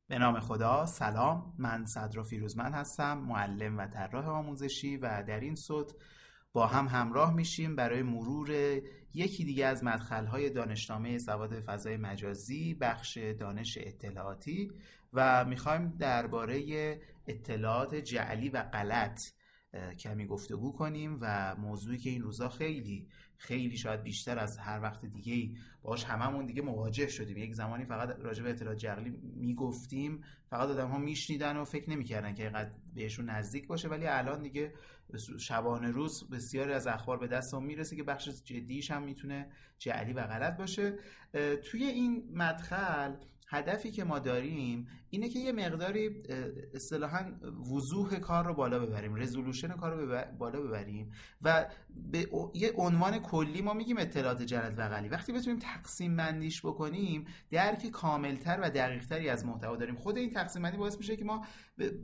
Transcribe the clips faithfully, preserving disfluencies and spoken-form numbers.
به نام خدا. سلام، من صدرا فیروزمند هستم، معلم و طراح آموزشی و در این صوت با هم همراه میشیم برای مرور یکی دیگه از مدخل‌های دانشنامه سواد فضای مجازی بخش دانش اطلاعاتی و میخوایم درباره اطلاعات جعلی و غلط کمی گفتگو کنیم و موضوعی که این روزا خیلی خیلی شاید بیشتر از هر وقت دیگه‌ای باهاش هممون دیگه مواجه شدیم. یک زمانی فقط راجع به اطلاعات جعلی میگفتیم، فقط آدم‌ها میشنیدن و فکر نمی‌کردن که اینقدر بهشون نزدیک باشه، ولی الان دیگه شبانه روز بسیاری از اخبار به دستمون میرسه که بخش جدیش هم میتونه جعلی و غلط باشه. توی این مدخل هدفی که ما داریم اینه که یه مقداری اصطلاحاً وضوح کار رو بالا ببریم، رزولوشن کار رو بالا ببریم و به یه عنوان کلی ما میگیم اطلاعات جعلی و غلط. وقتی بتونیم تقسیم بندیش بکنیم، درک کاملتر و دقیقتری از محتوا داریم. خود این تقسیم بندی باعث میشه که ما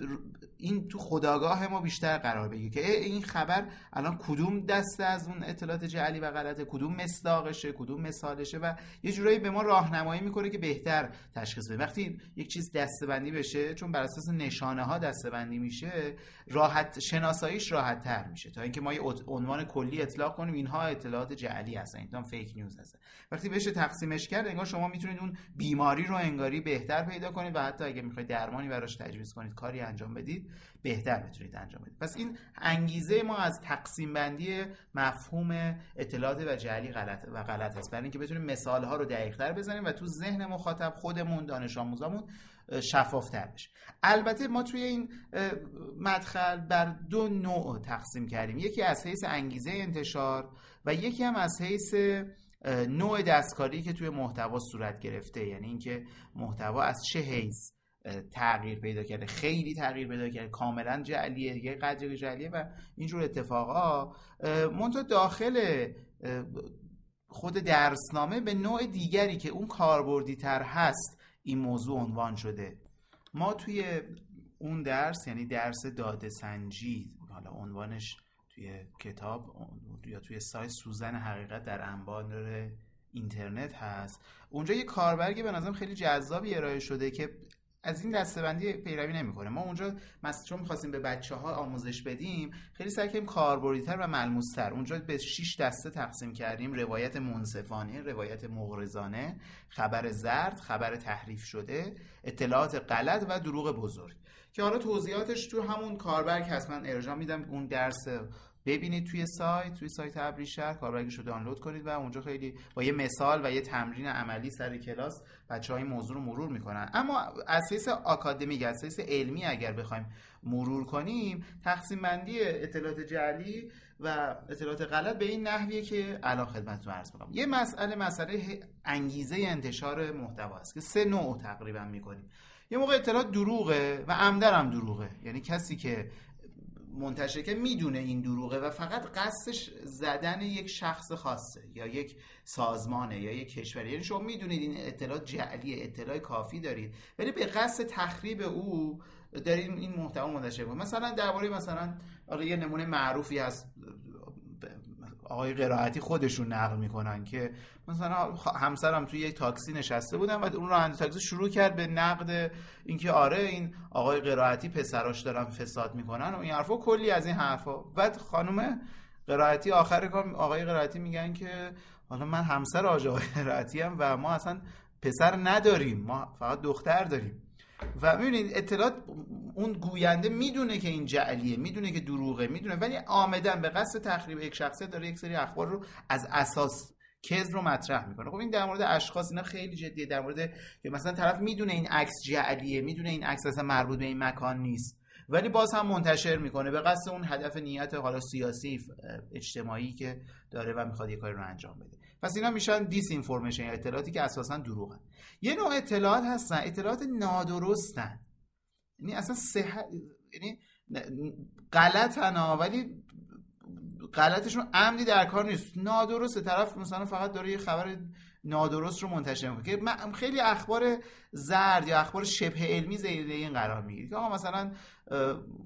این تو خودآگاه ما بیشتر قرار بگیره که این خبر الان کدوم دسته از اون اطلاعات جعلی و غلطه، کدوم مصداقشه، کدوم مثالشه و یه جورایی به ما راهنمایی میکنه که بهتر تشخیص بدیم. وقتی یک چیز دسته‌بندی بشه، چون بر اساس نشانه ها دسته‌بندی میشه، راحت شناساییش راحت تر میشه تا اینکه ما یه عنوان کلی اطلاق کنیم اینها اطلاعات جعلی هستن، اینها فیک نیوز هستن. وقتی بشه تقسیمش کرد، انگار شما میتونید اون بیماری رو انگاری بهتر پیدا کنید و حتی اگه میخواید درمانی براش تجویز کنید، کاری انجام بدید، بهتر بتونید انجام بدید. پس این انگیزه ما از تقسیم بندی مفهوم اطلاعات و جعلی غلط و غلط است، برای اینکه بتونیم مثال ها رو دقیق‌تر بزنیم و تو ذهن مخاطب، خودمون، دانش آموزامون شفافتر بشه. البته ما توی این مدخل بر دو نوع تقسیم کردیم، یکی از حیث انگیزه انتشار و یکی هم از حیث نوع دستکاری که توی محتوا صورت گرفته، یعنی اینکه محتوا از چه حیث تغییر پیدا کرده، خیلی تغییر پیدا کرده، کاملا جعلیه، یه قدری جعلیه و اینجور اتفاقا. منتها داخل خود درسنامه به نوع دیگری که اون کاربردی تر هست این موضوع عنوان شده. ما توی اون درس، یعنی درس داده سنجی، حالا عنوانش توی کتاب یا توی سایت سوزن حقیقت در انبار اینترنت هست، اونجا یه کاربرگی به نظرم خیلی جذابی ارائه شده که از این دسته‌بندی پیروی نمی‌کنه. ما اونجا مثلا چون می‌خواستیم به بچه‌ها آموزش بدیم، خیلی سعی کردیم کاربردی‌تر و ملموس‌تر. اونجا به شش دسته تقسیم کردیم: روایت منصفانه، روایت مغرضانه، خبر زرد، خبر تحریف شده، اطلاعات غلط و دروغ بزرگ، که حالا توضیحاتش تو همون کاربرگ هست. من ارجاع میدم اون درس ببینید توی سایت، توی سایت ابریشم، کاربرگش رو دانلود کنید و اونجا خیلی با یه مثال و یه تمرین عملی سر کلاس بچه‌ها این موضوع رو مرور میکنن. اما از حیث آکادمیک، از حیث علمی اگر بخوایم مرور کنیم، تقسیم بندی اطلاعات جعلی و اطلاعات غلط به این نحویه که الان خدمتتون عرض می‌کنم. یه مسئله مسئله انگیزه انتشار محتوا است که سه نوع تقریبا می‌کنیم. یه موقع اطلاعات دروغه و عمدن هم دروغه، یعنی کسی که منتشر که میدونه این دروغه و فقط قصدش زدن یک شخص خاصه یا یک سازمانه یا یک کشوری، یعنی شما میدونید این اطلاعات جعلیه، اطلاع کافی دارید ولی به قصد تخریب او دارید این محتوا منتشر کنید. مثلا درباره مثلا آره یه نمونه معروفی هست، آقای قرائتی خودشون نقل میکنن که مثلا همسرم توی یک تاکسی نشسته بودن و اون راننده تاکسی شروع کرد به نقد اینکه آره این آقای قرائتی پسراش دارن فساد میکنن و این حرفا، کلی از این حرفا. بعد خانم قرائتی آخر کار آقای قرائتی میگن که حالا من همسر آقای قرائتی ام و ما اصلا پسر نداریم، ما فقط دختر داریم. و میبینید اطلاعات، اون گوینده میدونه که این جعلیه، میدونه که دروغه، میدونه، ولی عامدن به قصد تخریب یک شخصیت داره یک سری اخبار رو از اساس کذب رو مطرح میکنه. خب این در مورد اشخاص اینا خیلی جدیه. در مورد که مثلا طرف میدونه این عکس جعلیه، میدونه این عکس اصلا مربوط به این مکان نیست، ولی باز هم منتشر میکنه به قصد اون هدف نیت حالا سیاسی اجتماعی که داره و میخواد یه کاری رو انجام بده. پس اینا میشن دیس اینفورمیشن یا اطلاعاتی که اساسا دروغن. یه نوع اطلاعات هستن اطلاعات نادرستن، یعنی اصلا صحت، یعنی غلطن ولی غلطشون عمدی در کار نیست، نادرسته. طرف مثلا فقط داره یه خبر نادرست رو منتشر میکنه که خیلی اخبار زرد یا اخبار شبه علمی زیر این قرار میگیره که آقا مثلا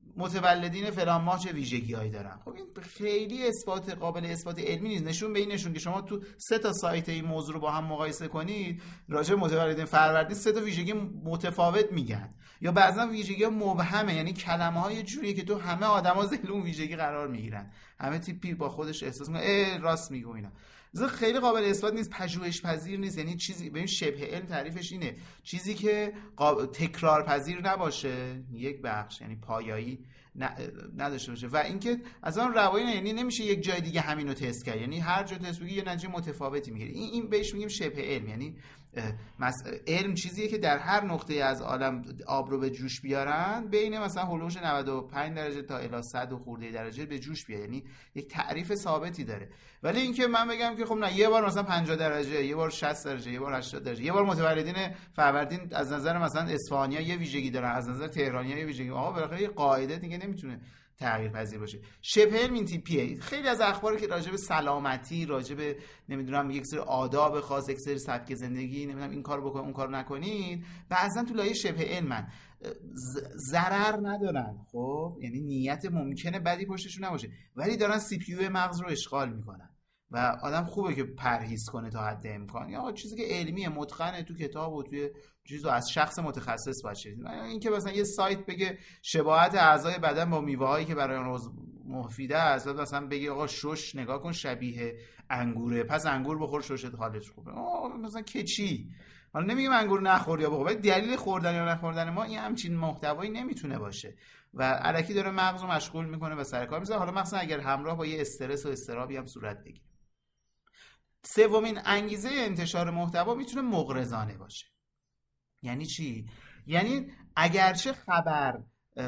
متولدین فلان ماه چه ویژگی‌هایی دارن. خب این خیلی اثبات قابل اثبات علمی نیست. نشون به این نشون که شما تو سه تا سایت این موضوع رو با هم مقایسه کنید، راجع به متولدین فروردین سه تا ویژگی متفاوت میگن، یا بعضا ویژگی مبهمه، یعنی کلمه‌های جوریه که تو همه آدما ذهن اون ویژگی قرار میگیرن، همه تیپی با خودش احساس میکنه اه راست میگه اینا. این خیلی قابل اثبات نیست، پژوهش پذیر نیست. یعنی چیزی ببین شبه علم تعریفش اینه، چیزی که قاب... تکرار پذیر نباشه، یک بخش یعنی پایایی نداشته باشه، و اینکه از آن روایی نه، یعنی نمیشه یک جای دیگه همینو تست کرد، یعنی هر جا تست بگی یه نتیجه متفاوتی میگیره. این این بهش میگیم شبه علم. یعنی علم چیزیه که در هر نقطه از عالم آب رو به جوش بیارن، بین مثلا هولوش نود و پنج درجه تا الی صد و خورده درجه به جوش بیاد، یعنی یک تعریف ثابتی داره. ولی اینکه من بگم که خب نه یه بار مثلا پنجاه درجه، یه بار شصت درجه، یه بار هشتاد درجه، یه بار متولدین فروردین از نظر مثلا اصفهانی‌ها یه ویژگی دارن، از نظر تهرانی‌ها یه ویژگی، آقا بالاخره یه قاعده دیگه نمیتونه تغییر پذیر باشه. شبه علم این تیپیه. خیلی از اخبار که راجع به سلامتی، راجع به نمیدونم یک سری آداب خاص، یک سری سبک زندگی، نمیدونم این کارو بکنید اون کارو نکنید، بعضن تو لایه شبه علمن، ضرر ندارن. خب یعنی نیت ممکنه بدی پشتشون نباشه، ولی دارن سی پی یو مغز رو اشغال میکنن و آدم خوبه که پرهیز کنه تا حد امکان. یا چیزی که علمیه، متقنه، تو کتاب و توی چیزو از شخص متخصص باشه. این که مثلا یه سایت بگه شباهت اعضای بدن با میوه‌هایی که برای اون مفیده است، مثلا بگه آقا شش نگاه کن شبیه انگوره، پس انگور بخور ششت حالت خوبه. آه مثلا که چی؟ حالا نمیگم انگور نخور یا بخور، ولی دلیل خوردن یا نخوردن ما این همچین محتوایی نمیتونه باشه و الکی داره مغز رو مشغول میکنه و سر کار میذاره. حالا مثلا اگر همراه با یه استرس و استرابی هم صورت بگیره. سومین انگیزه انتشار محتوا میتونه مغرضانه باشه. یعنی چی؟ یعنی اگرچه خبر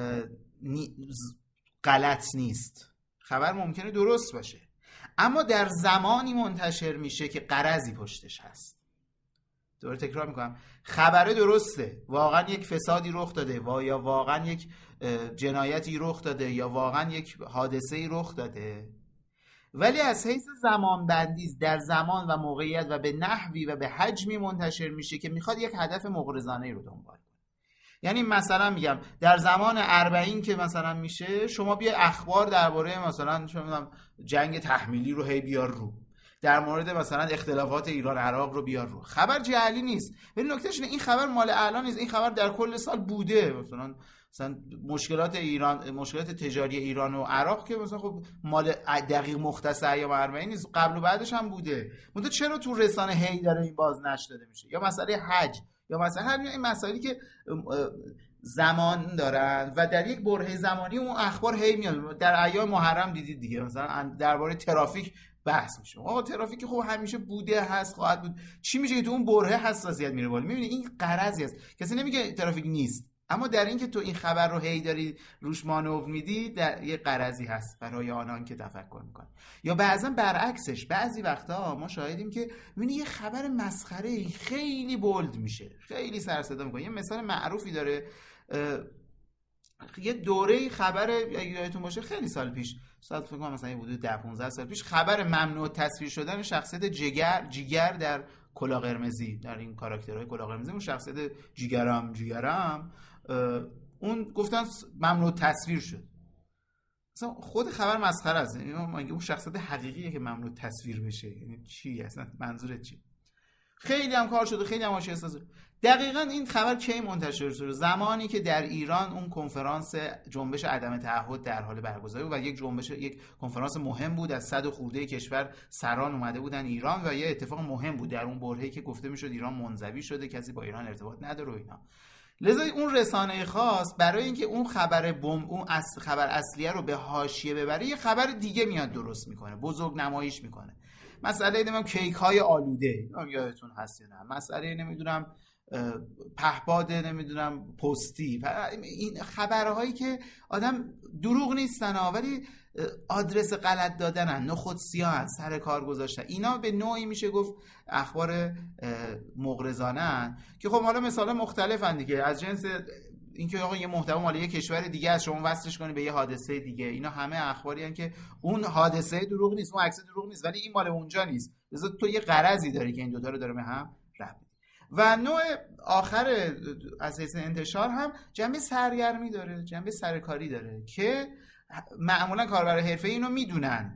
غلط نیست، خبر ممکنه درست باشه، اما در زمانی منتشر میشه که غرضی پشتش هست. دوباره تکرار میکنم، خبره درسته، واقعا یک فسادی رخ داده و یا واقعا یک جنایتی رخ داده یا واقعا یک حادثه‌ای رخ داده، ولی از حیث زمان بندی در زمان و موقعیت و به نحوی و به حجمی منتشر میشه که میخواد یک هدف مغرضانه رو دنبال کنه. یعنی مثلا میگم در زمان اربعین که مثلا میشه، شما بیا اخبار درباره مثلا چه میدونم جنگ تحمیلی رو هی بیار رو، در مورد مثلا اختلافات ایران عراق رو بیار رو. خبر جعلی نیست، ولی نکتهش اینه این خبر مال الان نیست، این خبر در کل سال بوده. مثلا مثلا مشکلات ایران، مشکلات تجاری ایران و عراق که مثلا خب مال دقیق مختص ایام اربعین نیست، قبل و بعدش هم بوده. منتها چرا تو رسانه هی داره این بازنشر داده میشه؟ یا مسئله حج، یا مثلا همین این مسائلی که زمان دارن و در یک برهه زمانی اون اخبار هی میاد. در ایام محرم دیدید دیگه، مثلا درباره ترافیک بحث میشه. آقا ترافیک خب همیشه بوده، هست، خواهد بود. چی میشه که تو اون برهه حساسیت میره بالا؟ میبینی این غرضی است. کسی نمیگه ترافیک نیست، اما در این که تو این خبر رو هی داری روش مانور میدی، در یه غرضی هست برای آنان که تفکر میکنن. یا بعضا برعکسش، بعضی وقتا ما شاهدیم که میبینی یه خبر مسخره خیلی بولد میشه، خیلی سر صدا میکنه. یه مثال معروفی داره، یه دوره خبر اگه یادتون باشه خیلی سال پیش، سال فکر کنم مثلا حدود ده پانزده سال پیش، خبر ممنوع تصویر شدن شخصیت جگر جیگر در کلاه قرمزی، در این کاراکترهای کلاه قرمزی، اون شخصیت جیگرم جیگرم اون گفتن ممنوع تصویر شد. مثلا خود خبر مسخره است. یعنی اون شخصیت حقیقیه که ممنوع تصویر بشه، یعنی چی اصلا؟ منظورت چی؟ خیلی هم کار شده، خیلی هم حاشیه سازی. دقیقاً این خبر کی منتشر شد؟ زمانی که در ایران اون کنفرانس جنبش عدم تعهد در حال برگزاری بود و یک جنبش، یک کنفرانس مهم بود، از صد خورده کشور سران اومده بودن ایران و یه اتفاق مهم بود در اون برهه‌ای که گفته میشد ایران منزوی شده، کسی با ایران ارتباط نداره و اینا. لذا اون رسانه خاص برای اینکه اون خبر بمب، اون اصل خبر اصلیه رو به حاشیه ببره، یه خبر دیگه میاد درست میکنه، بزرگ نمایش میکنه. مسئله نمیدونم کیک های آلوده، یادتون هست یا نه؟ مسئله نمیدونم پهپاد نمیدونم پستی، این خبرهایی که آدم دروغ نیستن ولی آدرس غلط دادنن، نخود سیاهن، سر کار گذاشتن، اینا به نوعی میشه گفت اخبار مغرضانه که خب حالا مثلا مختلفن دیگه، از جنس اینکه آقا یه محتوا مال یه کشور دیگه از شما وصلش کنی به یه حادثه دیگه. اینا همه اخباری ان که اون حادثه دروغ نیست، اون عکس دروغ نیست، ولی این مال اونجا نیست. لذا تو یه غرضی داری که این دوتا رو داره به هم ربط. و نوع آخر از حیث انتشار هم جنبه سرگرمی داره، جنبه سرکاری داره که معمولا کاربر حرفه‌ای اینو میدونن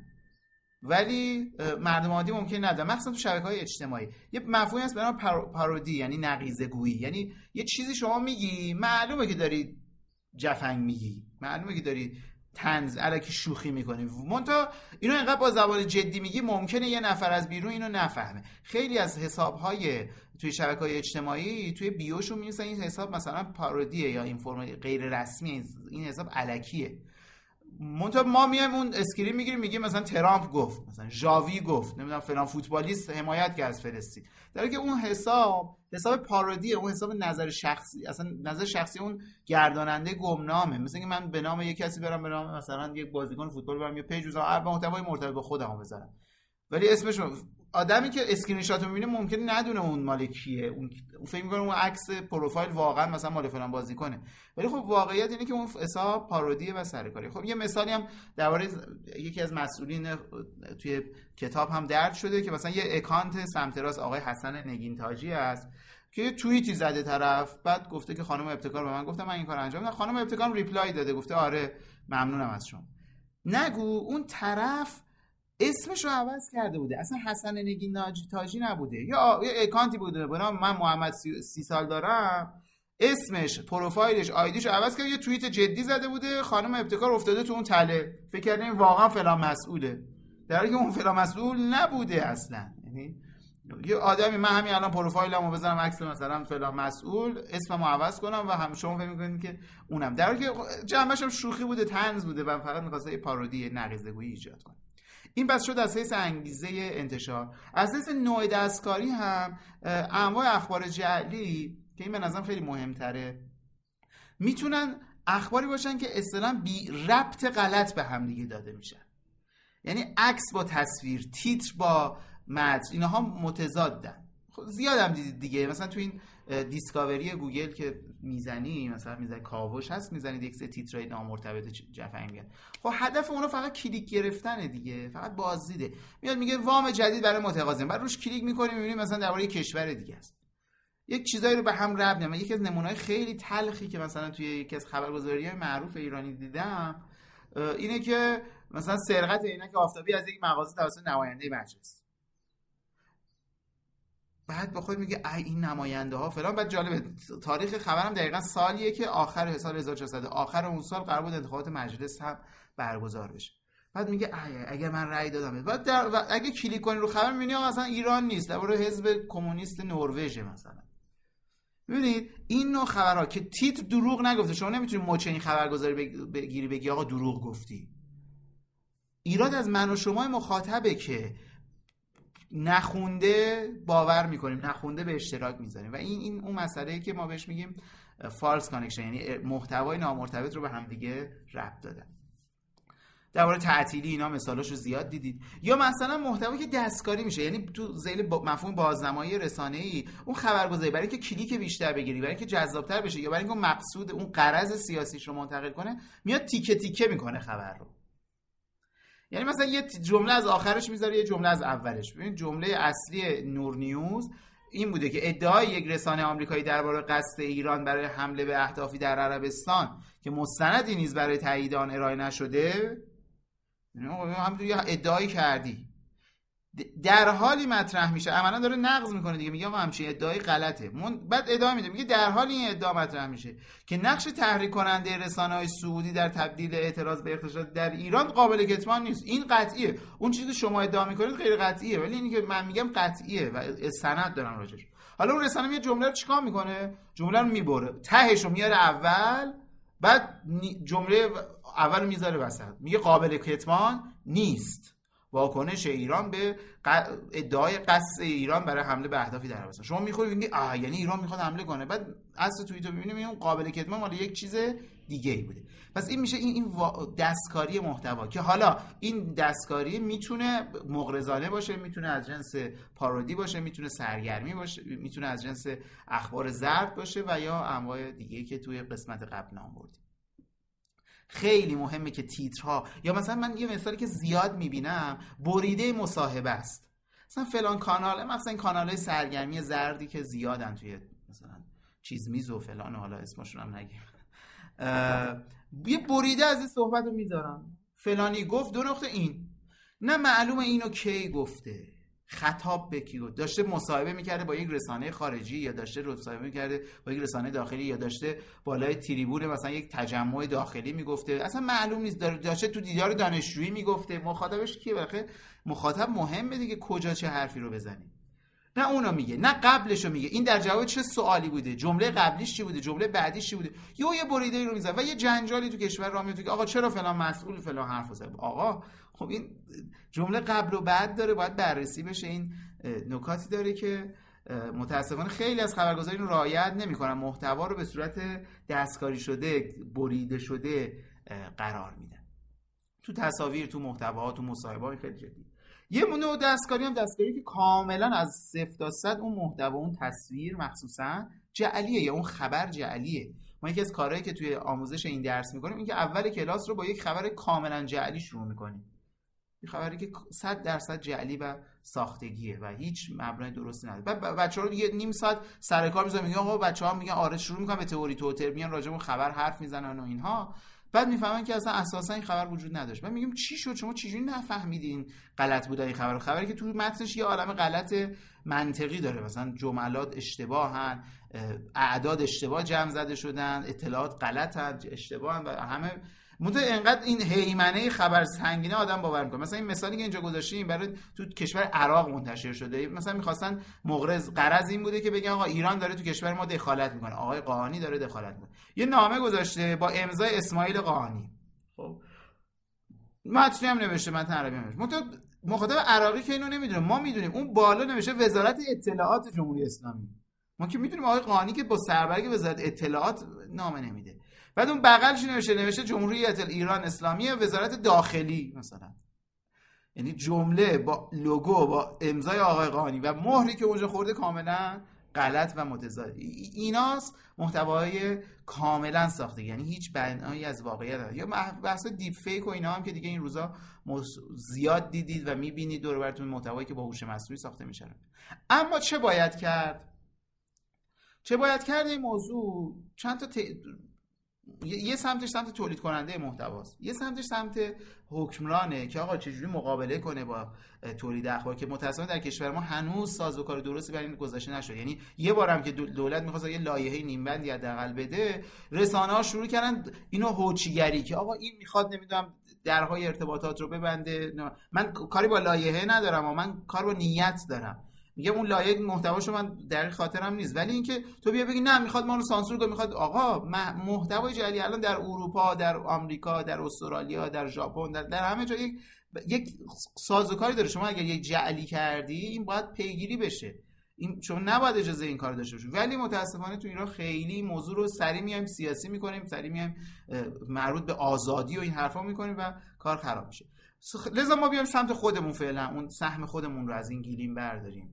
ولی مردم عادی ممکن ندونن، مخصوصا تو شبکه‌های اجتماعی. یه مفهومی هست به نام پارودی، یعنی نقیضه گویی، یعنی یه چیزی شما میگی معلومه که داری جفنگ میگی، معلومه که داری طنز الکی شوخی میکنی، منتها اینو اینقدر با زبان جدی میگی ممکنه یه نفر از بیرون اینو نفهمه. خیلی از حساب‌های توی شبکه‌های اجتماعی توی بیوشون می‌نویسن این حساب مثلا پارودیه یا این فرم غیر رسمیه، این حساب الکیه. منتها ما میایم اون اسکرین میگیریم میگیم مثلا ترامپ گفت، مثلا ژاوی گفت، نمیدونم فلان فوتبالیست حمایت کرد از فلسطین، در حالی که اون حساب حساب پارودیه، اون حساب نظر شخصی، اصلا نظر شخصی اون گرداننده گمنامه. مثلا اینکه من به نام یک کسی برم، به نام مثلا یک بازیکن فوتبال برم یه پیج بزنم محتوای مرتبط به خودم بذارم، ولی اسمش آدمی که اسکرین شات رو میبینه ممکنه ندونه اون مال کیه، اون فکر میکنه اون عکس پروفایل واقعا مثلا مال فلان بازیکنه، ولی خب واقعیت اینه که اون حساب پارودیه و سرکاری. خب یه مثالی هم درباره یکی از مسئولین توی کتاب هم درد شده که مثلا یه اکانت سمت راست آقای حسن نگین تاجی است که یه توییتی زده طرف، بعد گفته که خانم ابتکار به من گفته من این کارو انجام بدم، خانم ابتکار ریپلای داده گفته آره ممنونم از شما. نگو اون طرف اسمش رو عوض کرده بوده، اصلا حسن نگین تاجی نبوده، یا یه اکانتی بوده به نام من محمد سی, سی سال دارم، اسمش پروفایلش آیدیش رو عوض کرده، یه توییت جدی زده بوده، خانم ابتکار افتاده تو اون تله، فکر کرده این واقعا فلان مسئوله، در حالی که اون فلان مسئول نبوده اصلا. یعنی یه آدمی من همین الان پروفایلمو بذارم عکس مثلا فلان مسئول، اسممو عوض کنم و هم شما فکر می‌کنید که اونم، در حالی که جنبش هم شوخی بوده، طنز بوده و فقط می‌خواسته یه پارودی نقیضه‌گویی ایجاد کنه. این بس شد از حیث انگیزه انتشار. از حیث نوع دستکاری هم انواع اخبار جعلی که این به نظرم خیلی مهمتره، میتونن اخباری باشن که اصطلاحاً بی ربط غلط به هم دیگه داده میشن، یعنی عکس با تصویر، تیتر با متن، اینها متضادن. خب زیادم دیدید دیگه، مثلا تو این دیسکاوری گوگل که میزنی، مثلا میزنی کاوش هست، میزنید یک سری تیترای نامرتبط جفنگ میاد، خب هدف اونو فقط کلیک گرفتنه دیگه، فقط بازدیده. میاد میگه وام جدید برای متقاضیان، بعد روش کلیک میکنیم میبینیم مثلا درباره یک کشور دیگه است، یک چیزایی رو به هم ربط نمیده. یکی از نمونه‌های خیلی تلخی که مثلا توی یکی از خبرگزاری‌های معروف ایرانی دیدم اینه که مثلا سرقت عینک آفتابی از یک مغازه توسط نماینده مجلس، بعد با خود میگه ای این نماینده ها فلان. بعد جالبه تاریخ خبرم دقیقا سالیه که آخر سال هزار و چهارصد، آخر اون سال قرار بود انتخابات مجلس هم برگزار بشه. بعد میگه ای اگر من رأی دادم، بعد در و اگه کلیک کنی رو خبر میبینی آقا اصلا ایران نیست، درباره حزب کمونیست نروژ مثلا. ببینید این نوع خبرها که تیتر دروغ نگفته، شما نمیتونی مچ این خبرگزاری بگیری بگی آقا دروغ گفتی. ایراد از من و شما مخاطبه که نخونده باور میکنیم، نخونده به اشتراک میذاریم و این این اون مسئله‌ای که ما بهش میگیم فالس کانکشن، یعنی محتوای نامرتبط رو به هم دیگه ربط دادن. درباره تعطیلی اینا مثالاشو زیاد دیدید. یا مثلا محتوایی که دستکاری میشه، یعنی تو ذیل با مفهوم بازنمایی رسانه‌ای اون خبرگزاری برای اینکه کلیک بیشتر بگیری، برای اینکه جذاب‌تر بشه یا برای اینکه مقصود اون غرض سیاسیش رو منتقل کنه، میاد تیکه تیکه میکنه خبر رو. یعنی مثلا یه جمله از آخرش میذاره یه جمله از اولش. ببین جمله اصلی نور نیوز این بوده که ادعای یک رسانه آمریکایی درباره قصد ایران برای حمله به اهدافی در عربستان که مستندی نیز برای تایید آن ارائه نشده، همونطوری ادعایی کردی، در حالی مطرح میشه، عملا داره نقض میکنه دیگه، میگه همچین ادعای غلطه. بعد ادعا میده، میگه در حالی این ادعا مطرح میشه که نقش تحریک کننده رسانه‌های سعودی در تبدیل اعتراض به اغتشاشات در ایران قابل کتمان نیست. این قطعیه، اون چیزی که شما ادعا میکنید غیر قطعیه، ولی اینی که من میگم قطعیه و سند دارم راجعش. حالا اون رسانه میاد جمله رو چیکار میکنه؟ جمله رو میبره، تهش رو میاره اول، بعد جمله اول میذاره وسط، میگه قابل کتمان نیست واکنش ایران به ادعای قصد ایران برای حمله به اهدافی در عربستان. شما میخوری میگی آه یعنی ایران میخواد حمله کنه، بعد اصل توییتو میبینیم اون قابل کتمان مال یک چیز دیگه ای بوده. پس این میشه این این دستکاری محتوا که حالا این دستکاری میتونه مغرضانه باشه، میتونه از جنس پارودی باشه، میتونه سرگرمی باشه، میتونه از جنس اخبار زرد باشه و یا انواع دیگه که توی قسمت قبل نام بردیم. خیلی مهمه که تیترها، یا مثلا من یه مثالی که زیاد میبینم بریده مصاحبه است. مثلا فلان کانال، مثلا این کانال‌های سرگرمی زردی که زیادن توی مثلا چیز میز و فلان، حالا اسمشون هم نگیم، یه بریده از این صحبت رو میذارن، فلانی گفت دو نقطه این، نه معلومه اینو کی گفته، خطاب به کی گفته، داشته مصاحبه میکرده با یک رسانه خارجی یا داشته مصاحبه میکرده با یک رسانه داخلی یا داشته بالای تریبون مثلا یک تجمع داخلی میگفته، اصلا معلوم نیست، داشته تو دیدار دانشجویی میگفته، مخاطبش کیه؟ بخاطر مخاطب مهمه دیگه کجا چه حرفی رو بزنی. نه اونو میگه نه قبلشو میگه، این در جواب چه سوالی بوده، جمله قبلیش چی بوده، جمله بعدیش چی بوده، یا یه بریده رو میزنه و یه جنجالی تو کشور راه میفته که آقا چرا فلان مسئول فلان حرفو زد. آقا خب این جمله قبل و بعد داره، باید بررسی بشه. این نکاتی داره که متاسفانه خیلی از خبرگزارین رو رعایت نمیکنن، محتوا رو به صورت دستکاری شده بریده شده قرار میدن تو تصاویر، تو محتوا، تو مصاحبه‌های خیلی جدی. یه نوع دستکاری هم دستکاری که کاملا از صفر تا صد اون محتوا، اون تصویر مخصوصا جعلیه یا اون خبر جعلیه. ما یکی از کارهایی که توی آموزش این درس میکنیم این که اول کلاس رو با یک خبر کاملا جعلی شروع میکنیم، این خبری که صد درصد جعلی و ساختگیه و هیچ مبنای درستی نداره. بعد بچه‌ها یه نیم ساعت سر کار میذارن، میگن آقا بچه‌ها میگن آره، شروع میکنن به تئوری توتر، میان راجع به خبر حرف میزنن و اینها، بعد میفهمن که اصلا اساسا این خبر وجود نداشت. من میگم چی شد شما چجوری نفهمیدین غلط بوده این خبر؟ خبری که تو متنش یه عالمه غلط منطقی داره، مثلا جملات اشتباهن، اعداد اشتباه جمع زده شدن، اطلاعات غلطن، اشتباهن و همه منتها اینقدر این هیمنه خبر سنگینه آدم باور میکنه. مثلا این مثالی که اینجا گذاشتیم برای تو کشور عراق منتشر شده، مثلا میخواستن مغرض قرض این بوده که بگن آقا ایران داره تو کشور ما دخالت میکنه، آقای قاآنی داره دخالت میکنه، یه نامه گذاشته با امضای اسماعیل قاآنی، خب متنی هم نوشته، من عربی نوشته، منتها مخاطب عراقی که اینو نمیدونه، ما میدونیم اون بالا نوشته وزارت اطلاعات جمهوری اسلامی، ما که میدونیم آقای قاآنی که با سربرگ وزارت اطلاعات نامه نمیده. بعد اون بغلش نوشته نوشته جمهوریت ایران اسلامی وزارت داخلی مثلا، یعنی جمله با لوگو با امضای آقای قاآنی و مهری که اونجا خورده کاملا غلط و متضاد. ایناست محتوای کاملا ساخته، یعنی هیچ بنایی از واقعیت نداره. یا بحث دیپ فیک و اینا هم که دیگه این روزا زیاد دیدید و میبینید دور و براتون محتوایی که با هوش مصنوعی ساخته میشه. اما چه باید کرد؟ چه باید کرد این موضوع چند تا ت... یه سمتش سمت تولید کننده محتواست، یه سمتش سمت حکمرانه که آقا چجوری مقابله کنه با تولید اخبار، که متأسفانه در کشور ما هنوز سازوکار درستی برای این گذاشته نشده. یعنی یه بارم که دولت می‌خواست یه لایحه نیم بندی حداقل بده، رسانه‌ها شروع کردن اینو هوچیگری که آقا این میخواد نمیدونم درهای ارتباطات رو ببنده. من کاری با لایحه ندارم، اما من کار با نیت دارم. میگم اون لایحه محتواشو من در خاطرم نیست، ولی اینکه تو بیا بگی نه میخواد ما رو سانسور کنه، میخواد آقا محتوای جعلی الان در اروپا، در آمریکا، در استرالیا، در ژاپن، در, در همه جا یک یک سازوکاری داره. شما اگر یک جعلی کردی این باید پیگیری بشه، این شما نباید اجازه این کار داشته باشی. ولی متاسفانه تو ایران خیلی موضوع رو سری میایم سیاسی میکنیم، سری میایم مربوط به آزادی و این حرفا میکنیم و کار خراب میشه. لذا ما بیایم سمت خودمون، فعلا اون سهم خودمون رو از این گیلیم برداریم.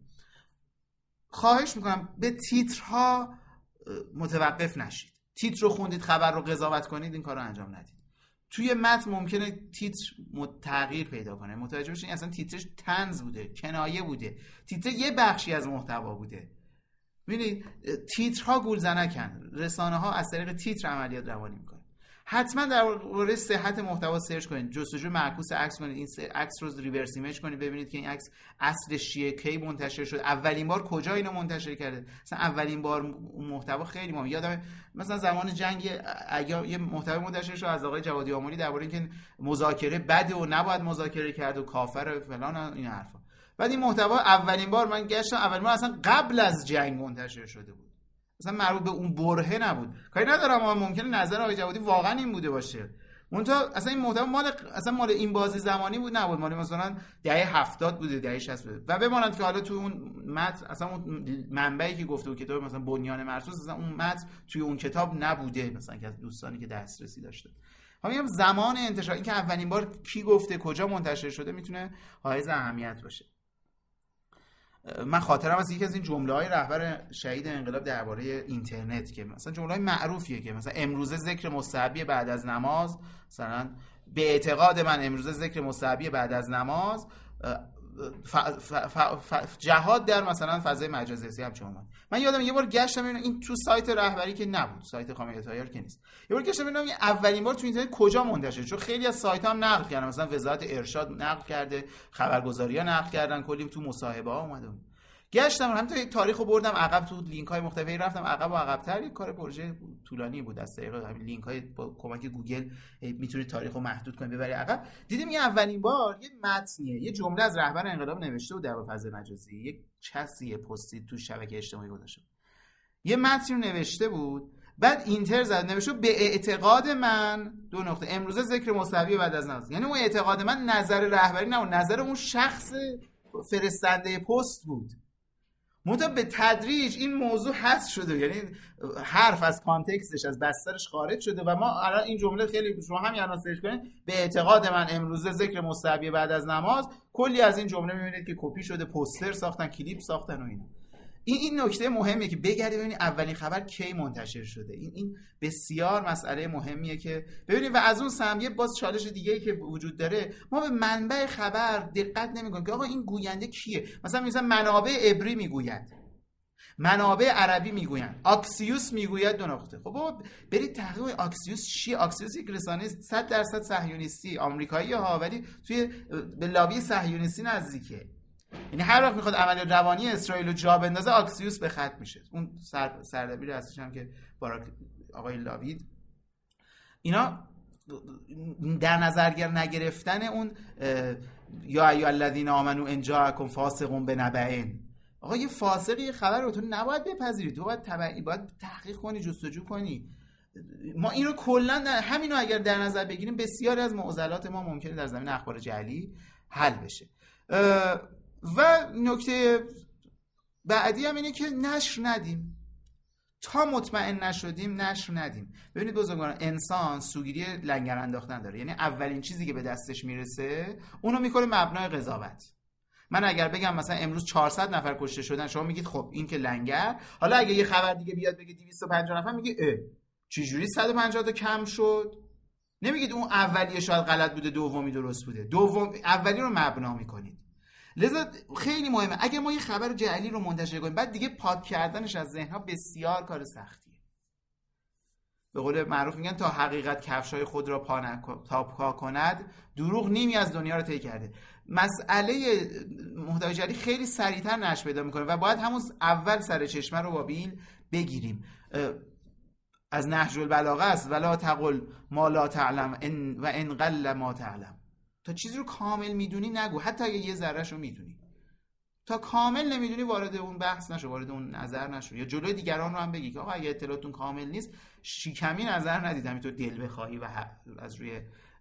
خواهش میکنم به تیترها متوقف نشید. تیتر رو خوندید، خبر رو قضاوت کنید، این کار رو انجام ندید. توی متن ممکنه تیتر تغییر پیدا کنه، متوجه بشین اصلا تیترش طنز بوده، کنایه بوده، تیتر یه بخشی از محتوا بوده. ببینید تیترها گولزنکن، رسانه ها از طریق تیتر عملیات روانی میکنن. حتما در مورد صحت محتوا سرچ کنید، جستجوی معکوس عکس کنید، این عکس رو ریورس ایمیج کنید ببینید که این عکس اصلش چیه، کی منتشر شد، اولین بار کجا اینو منتشر کرده. مثلا اولین بار محتوا خیلی مهمه. یادم مثلا زمان جنگ اگه یه محتوا منتشر شد از آقای جوادی آملی درباره اینکه مذاکره بده و نباید مذاکره کرد و کافر فلان این حرفا، بعد این محتوا اولین بار من گشتم اولین بار اصلا قبل از جنگ منتشر شده بود، اصلا مربوط به اون برهه نبود. کاری ندارم، اما ممکنه نظر آقای جوادی واقعا این بوده باشه، منتها اصلا این محتوا مال اصلا مال این بازی زمانی بود نبود، مال مثلا دهه هفتاد بوده، دهه شصت بوده. و بماند که حالا تو اون متن اصلا اون منبعی که گفته بود کتاب مثلا بنیان مرصوص، اصلا اون متن توی اون کتاب نبوده، مثلا که از دوستانی که دسترسی داشته. همین زمان انتشار، این که اولین بار کی گفته، کجا منتشر شده، میتونه حائز اهمیت باشه. من خاطرم از یکی از این جمله‌های رهبر شهید انقلاب درباره اینترنت که مثلا جمله‌های معروفیه که مثلا امروزه ذکر مستحبی بعد از نماز، مثلا به اعتقاد من امروزه ذکر مستحبی بعد از نماز ف... ف... ف... ف... جهاد در مثلا فضای مجازی هم چون من یادم یه بار گشتم اینو این تو سایت رهبری که نبود، سایت خامنه‌ای تایار که نیست، یه بار گشتم ببینم اولین بار تو اینترنت کجا منتشر شد، چون خیلی از سایت‌ها هم نقل کردن، مثلا وزارت ارشاد نقل کرده، خبرگزاری‌ها نقل کردن، کلی تو مصاحبه‌ها اومده بود. گشتم همینطور تاریخو بردم عقب، تو لینک‌های مختلفی رفتم عقب و عقب‌تر. یک کار پروژه طولانی بود، از طریق همین لینک‌های با کمک گوگل میتونید تاریخو محدود کنید ببری عقب. دیدیم یه اولین بار یه متنیه، یه جمله از رهبر انقلاب نوشته بود در فضای مجازی، یک کسی پستی تو شبکه اجتماعی گذاشته، یه متنی رو نوشته بود، بعد اینتر زد نوشته به اعتقاد من دو نقطه امروزه ذکر مصطفی بعد از نماز. یعنی اون اعتقاد من نظر رهبری نه، اون نظر اون شخص فرستنده پست بود. منتها به تدریج این موضوع حذف شده، یعنی حرف از کانتکستش از بسترش خارج شده و ما الان این جمله خیلی شما همین الان سرچ کنید به اعتقاد من امروزه ذکر مستحبی بعد از نماز، کلی از این جمله میبینید که کپی شده، پوستر ساختن، کلیپ ساختن و اینا. این این نکته مهمه که بگردید ببینید اولین خبر کی منتشر شده. این این بسیار مسئله مهمیه که ببینید. و از اون سم یه باز چالش دیگه‌ای که وجود داره، ما به منبع خبر دقت نمی‌کنیم که آقا این گوینده کیه. مثلا مثلا منابع عبری میگوید، منابع عربی میگویند، آکسیوس میگوید دو نقطه. خب بابا برید تحقیق آکسیوس چیه؟ آکسیوس یک رسانه صد درصد صهیونیستی آمریکایی ها، ولی توی به لابی صهیونیستی نزدیکه. یعنی هر وقت میخواد عملیات روانی اسرائیل رو جا بندازه آکسیوس به خط میشه. اون سر سردبیر هستش هم که باراک آقای لاوید، اینا در نظر نگرفتن اون یا ایها الذین آمنو ان جاءکم فاسق بنبأ. آقا یه فاسقی خبر رو تو نباید بپذیری، تو باید تبعی باید تحقیق کنی، جستجو کنی. ما این رو کلا همینو اگر در نظر بگیریم بسیاری از معضلات ما ممکنه در زمینه اخبار جعلی حل بشه. و نکته بعدی هم اینه که نشر ندیم تا مطمئن نشدیم، نشر ندیم. ببینید بزرگواران، انسان سوگیری لنگر انداختن داره، یعنی اولین چیزی که به دستش میرسه اونو میکنه مبنای قضاوت. من اگر بگم مثلا امروز چهارصد نفر کشته شدن، شما میگید خب این که لنگر. حالا اگه یه خبر دیگه بیاد بگه دویست و پنجاه نفر، میگه اه چجوری صد و پنجاه تا کم شد؟ نمیگید اون اولیه شاید غلط بوده دومی درست بوده، دوم اولی رو مبنا میکنید. لذا خیلی مهمه اگه ما یه خبر جعلی رو منتشر کنیم بعد دیگه پاک کردنش از ذهن‌ها بسیار کار سختیه. به قول معروف میگن تا حقیقت کفشای خود را پا نکن تا پا کند، دروغ نیمی از دنیا رو طی کرده. مسئله محتوای جعلی خیلی سریعتر نشر پیدا میکنه و باید همون اول سر چشمه رو با بیل بگیریم. از نهج البلاغه است ولا تقل ما لا تعلم ان و ان قل ما تعلم. تا چیزی رو کامل میدونی نگو، حتی اگه یه ذره‌ش رو میدونی. تا کامل نمیدونی وارد اون بحث نشو، وارد اون نظر نشو، یا جلوی دیگران رو هم بگی که آقا اگه اطلاعاتون کامل نیست شیکمی نظر ندید، همینطور دل بخواهی و از روی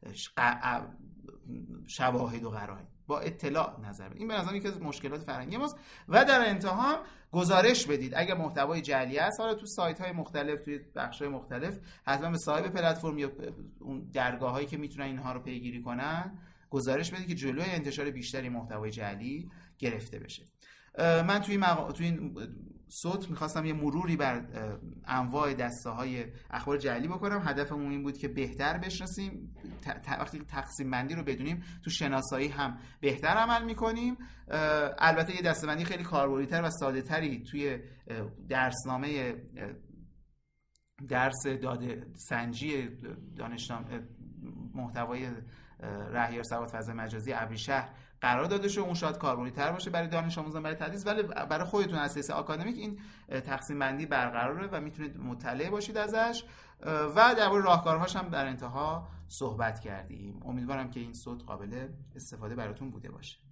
شواهد و قرائن با اطلاع نظر بدید. این به نظر یکی از مشکلات فرهنگی ماست. و در انتها گزارش بدید اگه محتوای جعلی است. حالا تو سایت‌های مختلف، توی بخش‌های مختلف حتما به صاحب پلتفرم یا اون درگاه‌هایی که میتونن اینها رو پیگیری کنن گزارش بدید که جلوی انتشار بیشتری محتوای جعلی گرفته بشه. من توی مق... توی این صوت میخواستم یه مروری بر انواع دسته‌های اخبار جعلی بکنم. هدفمون این بود که بهتر بشناسیم، ت... وقتی تقسیم بندی رو بدونیم تو شناسایی هم بهتر عمل میکنیم. البته یه دسته‌بندی خیلی کاربردی‌تر و ساده‌تری توی درسنامه درس داده سنجی دانشنامه محتوای رهیار سواد فضای مجازی ابریشهر قرار داده شده. اون شاید کاربردی‌تر باشه برای دانش آموزان، برای تدریس، ولی برای خودتون از حیث آکادمیک این تقسیم بندی برقراره و میتونید مطلع باشید ازش. و درباره راهکارهاش هم در انتها صحبت کردیم. امیدوارم که این صوت قابل استفاده براتون بوده باشه.